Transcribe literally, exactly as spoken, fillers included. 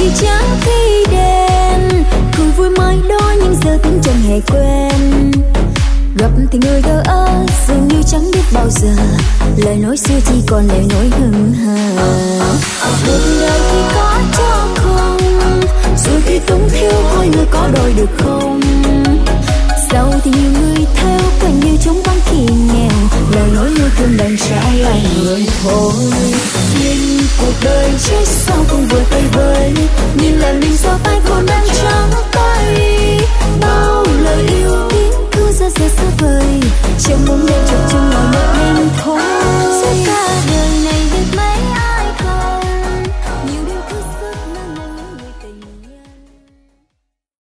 thì chẳng khi đèn, cười vui mãi đó nhưng giờ tính chẳng hề quên. Gặp thì người thơ ơ dường như chẳng biết bao giờ, lời nói xưa chỉ còn lời nói hững hờ. Cuộc đời thì có cho không, rồi khi túng thiếu hỏi người có đòi được không. Sau thì nhiều người theo quanh như trống vắng khi